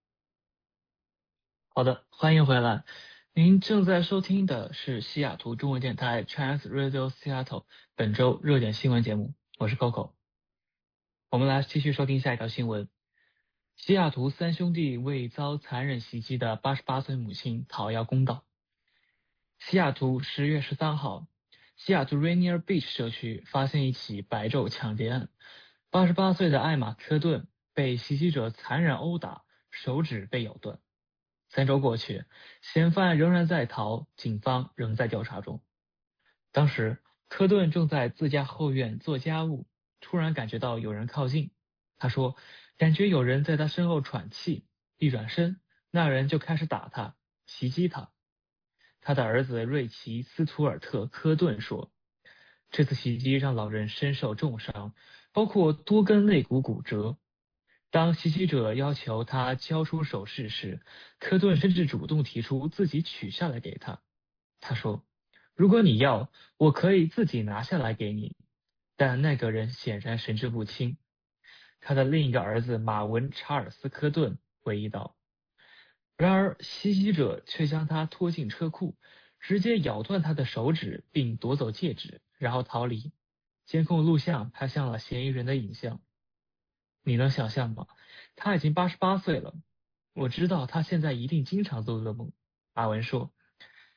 好的，欢迎回来。您正在收听的是西雅图中文电台 Trans Radio Seattle 本周热点新闻节目，我是 Coco。我们来继续收听下一条新闻。西雅图三兄弟为遭残忍袭击的八十八岁母亲讨要公道。西雅图十月十三号，西雅图 Rainier Beach 社区发现一起白昼抢劫案，八十八岁的艾玛·科顿被袭击者残忍殴打，手指被咬断。三周过去，嫌犯仍然在逃，警方仍在调查中。当时，科顿正在自家后院做家务，突然感觉到有人靠近。他说，感觉有人在他身后喘气，一转身，那人就开始打他，袭击他。他的儿子瑞奇·斯图尔特·科顿说，这次袭击让老人身受重伤，包括多根肋骨骨折。当袭击者要求他交出首饰时，科顿甚至主动提出自己取下来给他。他说，如果你要，我可以自己拿下来给你。但那个人显然神志不清。他的另一个儿子马文·查尔斯·科顿回忆道。然而，袭击者却将他拖进车库，直接咬断他的手指，并夺走戒指，然后逃离。监控录像拍下了嫌疑人的影像。你能想象吗？他已经八十八岁了。我知道他现在一定经常做噩梦。马文说，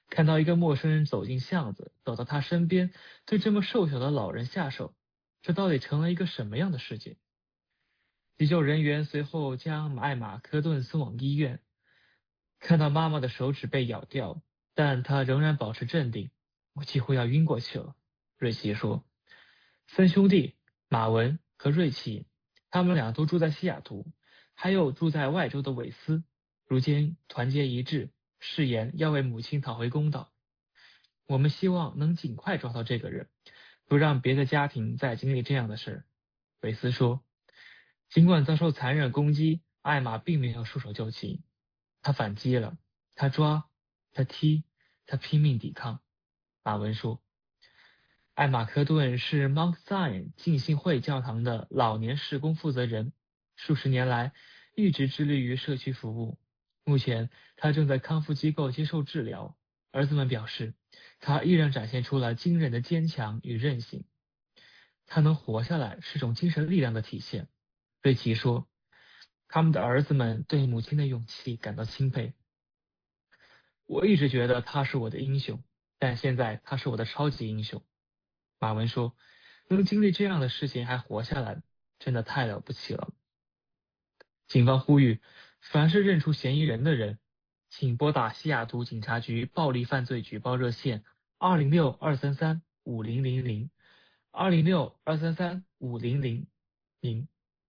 看到一个陌生人走进巷子，走到他身边，对这么瘦小的老人下手，这到底成了一个什么样的世界？急救人员随后将艾玛科顿送往医院，看到妈妈的手指被咬掉，但她仍然保持镇定。我几乎要晕过去了，瑞奇说。三兄弟马文和瑞奇，他们俩都住在西雅图，还有住在外州的韦斯，如今团结一致，誓言要为母亲讨回公道。我们希望能尽快抓到这个人，不让别的家庭再经历这样的事。韦斯说。尽管遭受残忍攻击，艾玛并没有束手就擒，他反击了，他抓，他踢，他拼命抵抗。马文说。艾玛科顿是 Mount Zion 浸信会教堂的老年事工负责人，数十年来一直致力于社区服务。目前他正在康复机构接受治疗。儿子们表示，他依然展现出了惊人的坚强与韧性。他能活下来是种精神力量的体现。瑞奇说，他们的儿子们对母亲的勇气感到钦佩。我一直觉得他是我的英雄，但现在他是我的超级英雄。马文说，能经历这样的事情还活下来，真的太了不起了。警方呼吁，凡是认出嫌疑人的人，请拨打西雅图警察局暴力犯罪举报热线二零六二三三五零零零 二零六二三三五零零零。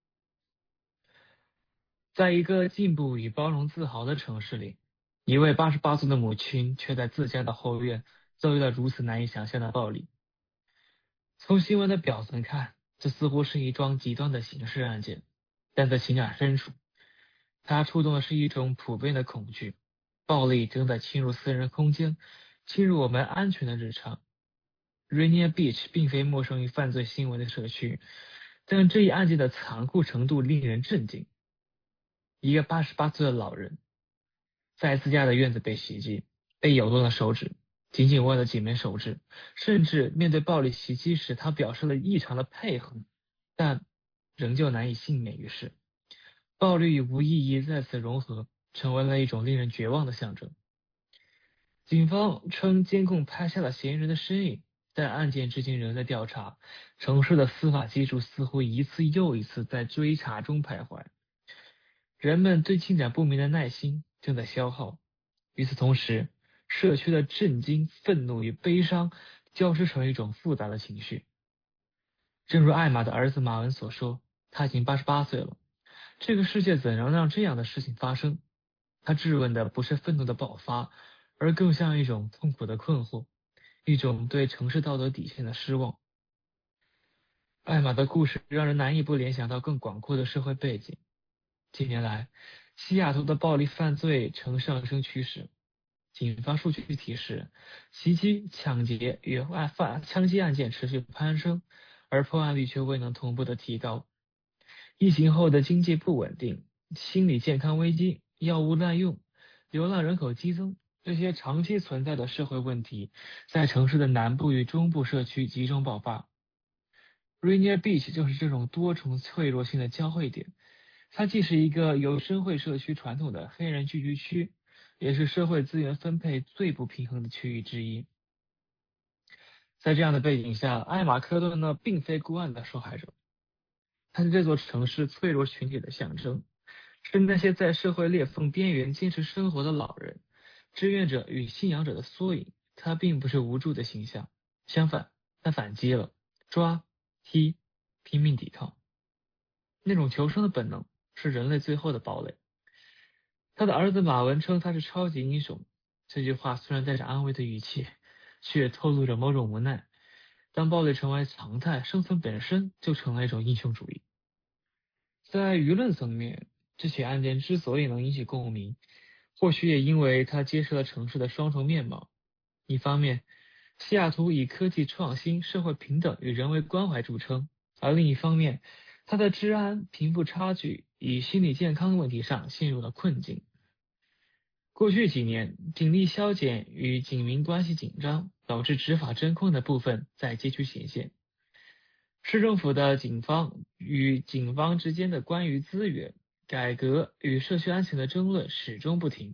在一个进步与包容自豪的城市里，一位八十八岁的母亲却在自家的后院遭遇了如此难以想象的暴力。从新闻的表层看，这似乎是一桩极端的刑事案件，但在情感深处，它触动的是一种普遍的恐惧。暴力正在侵入私人空间，侵入我们安全的日常。Rainier Beach 并非陌生于犯罪新闻的社区，但这一案件的残酷程度令人震惊。一个八十八岁的老人在自家的院子被袭击，被咬断了手指，仅仅为了几枚手指，甚至面对暴力袭击时他表示了异常的配合，但仍旧难以幸免于世。暴力与无意义再次融合，成为了一种令人绝望的象征。警方称监控拍下了嫌疑人的身影，但案件至今仍在调查，城市的司法技术似乎一次又一次在追查中徘徊。人们对进展不明的耐心正在消耗。与此同时，社区的震惊、愤怒与悲伤交织成一种复杂的情绪。正如艾玛的儿子马文所说，他已经八十八岁了，这个世界怎能让这样的事情发生？他质问的不是愤怒的爆发，而更像一种痛苦的困惑，一种对城市道德底线的失望。艾玛的故事让人难以不联想到更广阔的社会背景。近年来，西雅图的暴力犯罪呈上升趋势。警方数据提示，袭击、抢劫与案犯枪击案件持续攀升，而破案率却未能同步的提高。疫情后的经济不稳定、心理健康危机、药物滥用、流浪人口激增，这些长期存在的社会问题，在城市的南部与中部社区集中爆发。Rainier Beach 就是这种多重脆弱性的交汇点。它既是一个有深会社区传统的黑人聚居区，也是社会资源分配最不平衡的区域之一。在这样的背景下，艾玛科顿呢并非孤案的受害者，他是这座城市脆弱群体的象征，是那些在社会裂缝边缘坚持生活的老人、志愿者与信仰者的缩影。他并不是无助的形象，相反，他反击了，抓、踢、拼命抵抗。那种求生的本能是人类最后的堡垒。他的儿子马文称他是超级英雄，这句话虽然带着安慰的语气，却透露着某种无奈。当暴力成为常态，生存本身就成了一种英雄主义。在舆论层面，这起案件之所以能引起共鸣，或许也因为它揭示了城市的双重面貌。一方面，西雅图以科技创新、社会平等与人为关怀著称，而另一方面，它的治安、贫富差距与心理健康问题上陷入了困境。过去几年，警力削减与警民关系紧张，导致执法真空的部分在街区显现。市政府的警方与警方之间的关于资源、改革与社区安全的争论始终不停，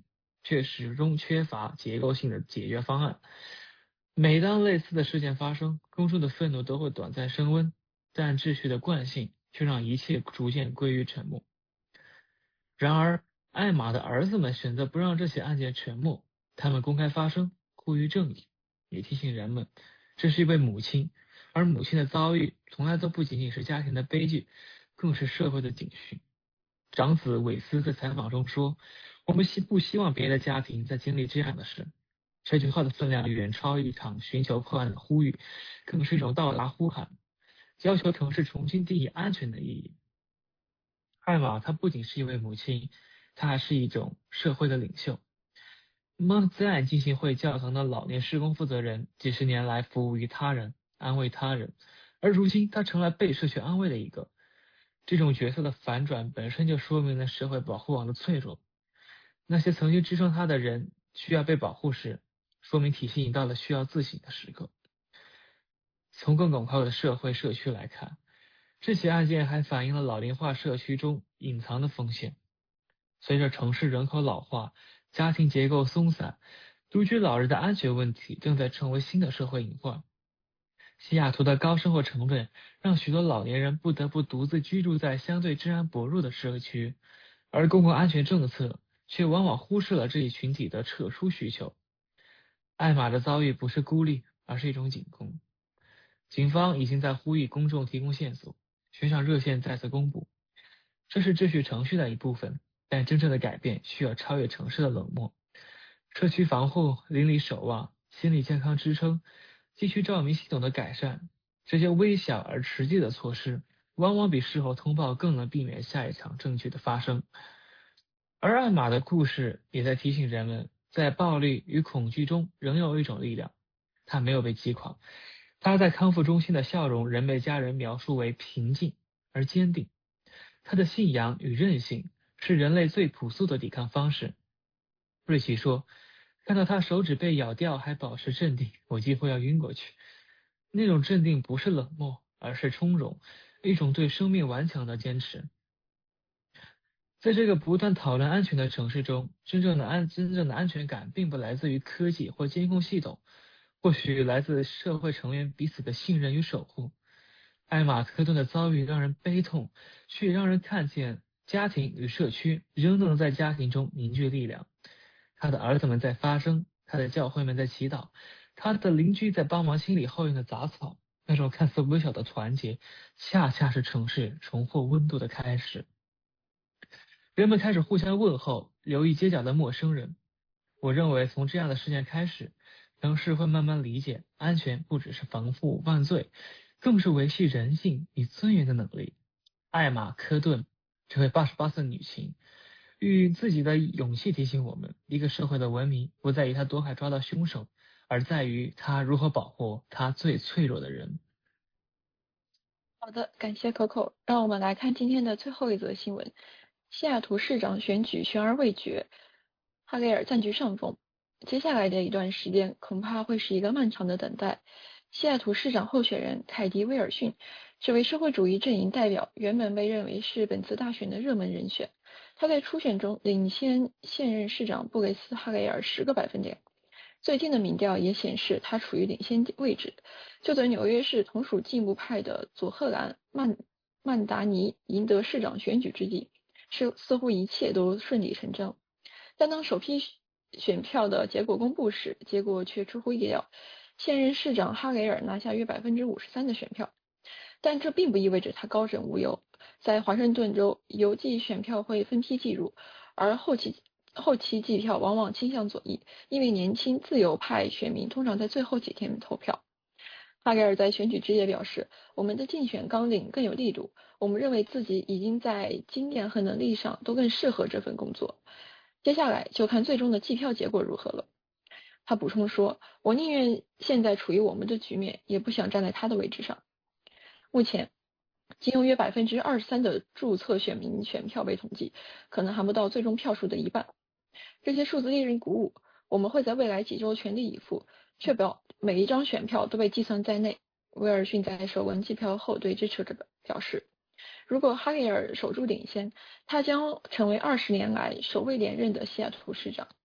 却始终缺乏结构性的解决方案。每当类似的事件发生，公众的愤怒都会短暂升温，但秩序的惯性却让一切逐渐归于沉默。然而，艾玛的儿子们选择不让这起案件沉默，他们公开发声，呼吁正义，也提醒人们，这是一位母亲，而母亲的遭遇从来都不仅仅是家庭的悲剧，更是社会的警讯。长子韦斯在采访中说：“我们希不希望别的家庭再经历这样的事？”这句话的分量远超一场寻求破案的呼吁，更是一种到达呼喊，要求城市重新定义安全的意义。艾玛她不仅是一位母亲，她还是一种社会的领袖。Mount Zion 浸信会教堂的老年事工负责人，几十年来服务于他人，安慰他人，而如今他成了被社区安慰的一个。这种角色的反转本身就说明了社会保护网的脆弱。那些曾经支撑他的人需要被保护时，说明体系已到了需要自省的时刻。从更广阔的社会社区来看，这起案件还反映了老龄化社区中隐藏的风险。随着城市人口老化，家庭结构松散，独居老人的安全问题正在成为新的社会隐患。西雅图的高生活成本让许多老年人不得不独自居住在相对治安薄弱的社区，而公共安全政策却往往忽视了这一群体的撤出需求。艾玛的遭遇不是孤立，而是一种警告。警方已经在呼吁公众提供线索，悬赏热线再次公布，这是秩序程序的一部分，但真正的改变需要超越城市的冷漠。社区防护、邻里守望、心理健康支撑、地区照明系统的改善，这些微小而实际的措施，往往比事后通报更能避免下一场证据的发生。而艾玛的故事也在提醒人们，在暴力与恐惧中仍有一种力量，她没有被击垮。她在康复中心的笑容仍被家人描述为平静而坚定。她的信仰与韧性是人类最朴素的抵抗方式。瑞奇说，看到他手指被咬掉还保持镇定，我几乎要晕过去。那种镇定不是冷漠，而是从容，一种对生命顽强的坚持。在这个不断讨论安全的城市中，真正的安真正的安全感并不来自于科技或监控系统，或许来自社会成员彼此的信任与守护。艾玛科顿的遭遇让人悲痛，却让人看见家庭与社区仍能在家庭中凝聚力量。他的儿子们在发声，他的教会们在祈祷，他的邻居在帮忙清理后院的杂草。那种看似微小的团结，恰恰是城市重获温度的开始。人们开始互相问候，留意街角的陌生人。我认为从这样的事件开始，城市会慢慢理解，安全不只是防护万岁，更是维系人性与尊严的能力。艾玛·科顿这位八十八岁女性，与自己的勇气提醒我们，一个社会的文明不在于他多快抓到凶手，而在于他如何保护他最脆弱的人。 好的，感谢 Coco。让我们来看今天的最后一则新闻。西雅图市长选举悬而未决，哈雷尔占据上风。接下来的一段时间恐怕会是一个漫长的等待。西雅图市长候选人凯迪·威尔逊，这位社会主义阵营代表，原本被认为是本次大选的热门人选。他在初选中领先现任市长布雷斯·哈雷尔十个百分点。最近的民调也显示他处于领先位置。就在纽约市同属进步派的佐赫兰·曼曼达尼赢得市长选举之际，是似乎一切都顺理成章。但当首批选票的结果公布时，结果却出乎意料，现任市长哈雷尔拿下约百分之五十三的选票。但这并不意味着他高枕无忧。在华盛顿州，邮寄选票会分批计入，而后期后期计票往往倾向左翼，因为年轻自由派选民通常在最后几天投票。哈雷尔在选举之夜表示，我们的竞选纲领更有力度，我们认为自己已经在经验和能力上都更适合这份工作。接下来就看最终的计票结果如何了。他补充说，我宁愿现在处于我们的局面，也不想站在他的位置上。目前仅有约百分之二十三的注册选民选票被统计，可能还不到最终票数的一半。这些数字令人鼓舞，我们会在未来几周全力以赴，确保每一张选票都被计算在内。威尔逊在手完计票后对支持者表示，如果哈雷尔守住领先，他将成为二十年来首位连任的西雅图市长。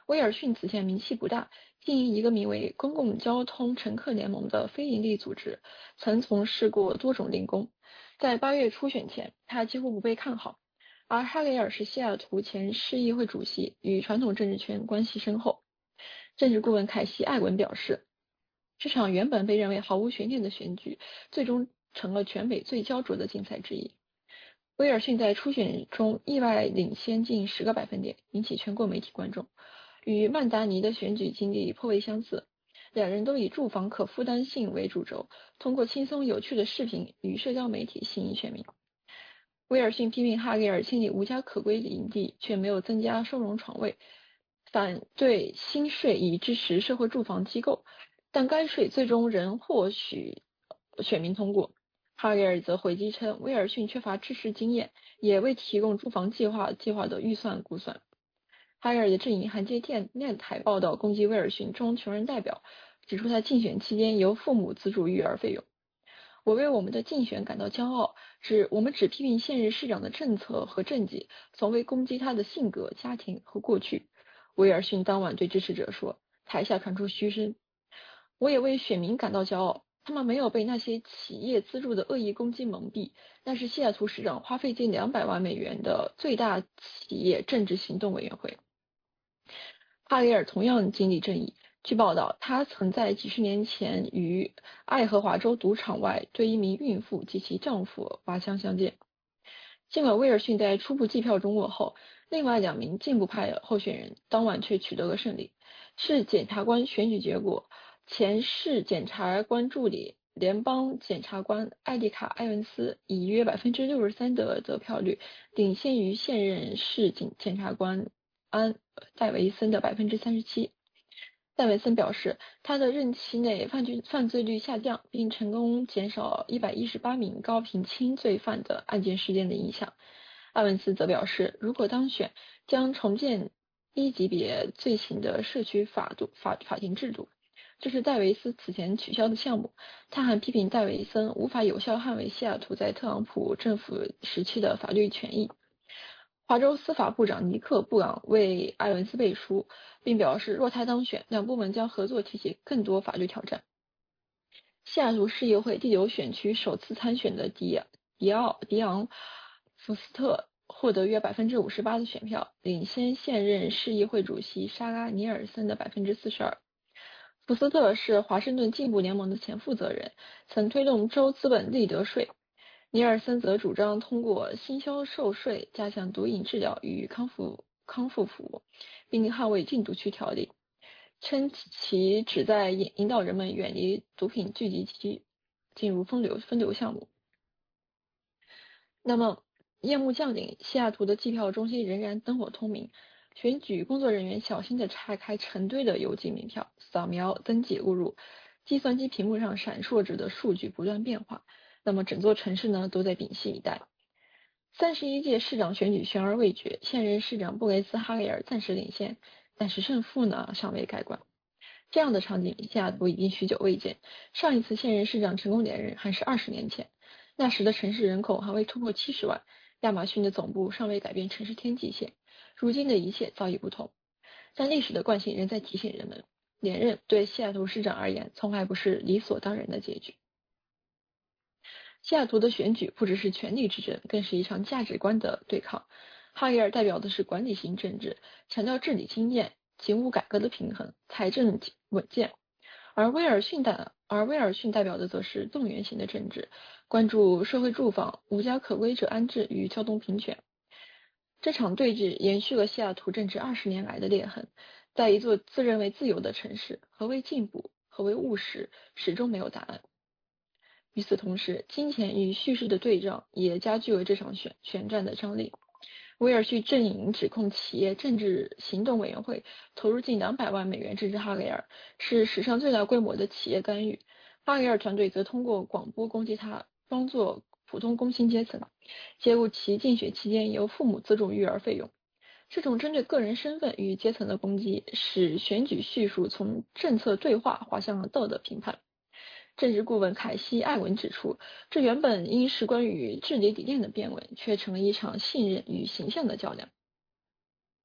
威尔逊此前名气不大，经营一个名为公共交通乘客联盟的非营利组织，曾从事过多种零工。在八月初选前，他几乎不被看好。而哈雷尔是西雅图前市议会主席，与传统政治圈关系深厚。政治顾问凯西·艾文表示，这场原本被认为毫无悬念的选举，最终成了全美最焦灼的竞赛之一。威尔逊在初选中意外领先近十个百分点，引起全国媒体关注。与曼达尼的选举经历颇为相似，两人都以住房可负担性为主轴，通过轻松有趣的视频与社交媒体吸引选民。威尔逊批评哈雷尔清理无家可归营地，却没有增加收容床位，反对新税以支持社会住房机构，但该税最终仍获许选民通过。哈雷尔则回击称，威尔逊缺乏支持经验，也未提供住房计划计划的预算估算。哈雷尔的阵营还借电电台报道攻击威尔逊中穷人代表，指出他竞选期间由父母资助育儿费用。我为我们的竞选感到骄傲，指我们只批评现任市长的政策和政绩，从未攻击他的性格、家庭和过去。威尔逊当晚对支持者说，台下传出嘘声。我也为选民感到骄傲，他们没有被那些企业资助的恶意攻击蒙蔽，那是西雅图市长花费近两百万美元的最大企业政治行动委员会。哈雷尔同样经历正义。据报道，他曾在几十年前于爱荷华州赌场外对一名孕妇及其丈夫拔枪相见。尽管威尔逊在初步计票中落后，另外两名进步派候选人当晚却取得了胜利。市检察官选举结果，前市检察官助理联邦检察官艾丽卡·埃文斯以约 百分之六十三 的得票率领先于现任市检检察官安戴维森的 百分之三十七。戴维森表示，他的任期内犯罪犯罪率下降，并成功减少一百一十八名高频轻罪犯的案件事件的影响。艾文斯则表示，如果当选，将重建低级别罪行的社区法度法法庭制度，这是戴维斯此前取消的项目。他还批评戴维森无法有效捍卫西雅图在特朗普政府时期的法律权益。华州司法部长尼克·布朗为埃文斯背书，并表示，若他当选，两部门将合作提起更多法律挑战。西雅图市议会第九选区首次参选的迪迪奥迪昂·福斯特获得约 百分之五十八 的选票，领先现任市议会主席莎拉·尼尔森的 百分之四十二。福斯特是华盛顿进步联盟的前负责人，曾推动州资本利得税。尼尔森则主张通过新销售税加强毒瘾治疗与康复康复服务，并捍卫禁毒区条例，称其旨在引引导人们远离毒品聚集区，进入分流分流项目。那么夜幕降临，西雅图的计票中心仍然灯火通明，选举工作人员小心地拆开成堆的邮寄名票，扫描、登记、录入，计算机屏幕上闪烁着的数据不断变化。那么整座城市呢，都在屏息以待。三十一届市长选举悬而未决，现任市长布雷斯·哈雷尔暂时领先，但是胜负呢尚未盖棺。这样的场景，西雅图已经许久未见。上一次现任市长成功连任还是二十年前，那时的城市人口还未突破七十万，亚马逊的总部尚未改变城市天际线。如今的一切早已不同，但历史的惯性仍在提醒人们，连任对西雅图市长而言，从来不是理所当然的结局。西雅图的选举不只是权力之争，更是一场价值观的对抗。哈雷尔代表的是管理型政治，强调治理经验、警务改革的平衡、财政稳健；而威尔逊代而威尔逊代表的则是动员型的政治，关注社会住房、无家可归者安置与交通平权。这场对峙延续了西雅图政治二十年来的裂痕，在一座自认为自由的城市，何为进步，何为务实，始终没有答案。与此同时，金钱与叙事的对仗也加剧了这场选选战的张力。威尔逊阵营指控企业政治行动委员会投入近两百万美元支持哈雷尔，是史上最大规模的企业干预。哈雷尔团队则通过广播攻击他，装作普通工薪阶层，揭露其竞选期间由父母资助育儿费用。这种针对个人身份与阶层的攻击，使选举叙述从政策对话滑向了道德评判。政治顾问凯西·艾文指出，这原本应是关于治理理念的辩论，却成了一场信任与形象的较量。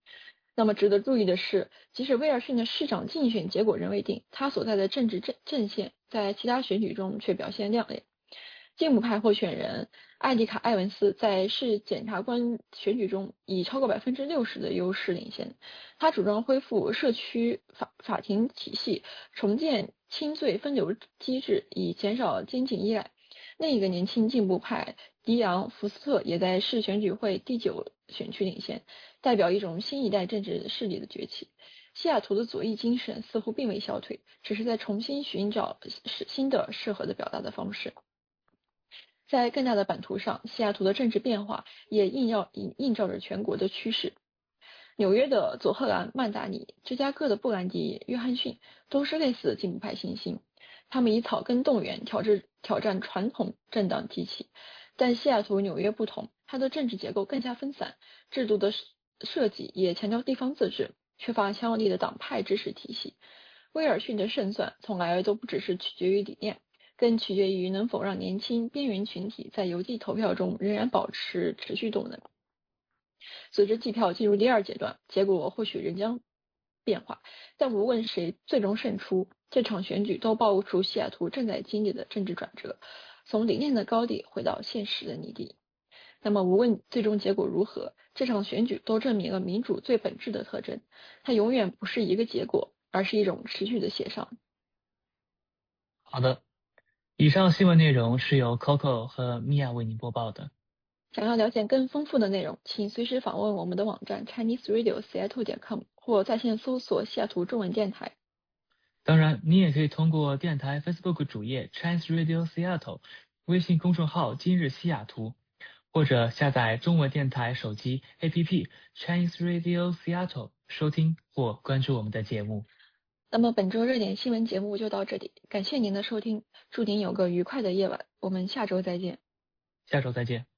那么值得注意的是，即使威尔逊的市长竞选结果仍未定，他所在的政治阵阵线在其他选举中却表现亮眼。进步派候选人艾迪卡·埃文斯在市检察官选举中以超过百分之六十的优势领先。他主张恢复社区法法庭体系，重建轻罪分流机制，以减少监警依赖。另一个年轻进步派迪昂·福斯特也在市选举会第九选区领先，代表一种新一代政治势力的崛起。西雅图的左翼精神似乎并未消退，只是在重新寻找新的适合的表达的方式。在更大的版图上，西雅图的政治变化也映照映照着全国的趋势。纽约的佐赫兰·曼达尼、芝加哥的布兰迪·约翰逊都是类似的进步派新星，他们以草根动员挑战挑战传统政党机器。但西雅图、纽约不同，它的政治结构更加分散，制度的设计也强调地方自治，缺乏强有力的党派支持体系。威尔逊的胜算从来都不只是取决于理念，更取决于能否让年轻边缘群体在邮寄投票中仍然保持持续动能。随着计票进入第二阶段，结果或许仍将变化，但无论谁最终胜出，这场选举都暴露出西雅图正在经历的政治转折，从理念的高地回到现实的泥地。那么无论最终结果如何，这场选举都证明了民主最本质的特征，它永远不是一个结果，而是一种持续的协商。 好的，以上新闻内容是由 Coco 和 Mia 为您播报的。 想要了解更丰富的内容，请随时访问我们的网站 Chinese Radio Seattle 点 com 或在线搜索西雅图中文电台。 当然，你也可以通过电台 Facebook 主页 Chinese Radio Seattle、微信公众号今日西雅图，或者下载中文电台手机 A P P Chinese Radio Seattle 收听或关注我们的节目。 那么本周热点新闻节目就到这里，感谢您的收听，祝您有个愉快的夜晚，我们下周再见。 下周再见。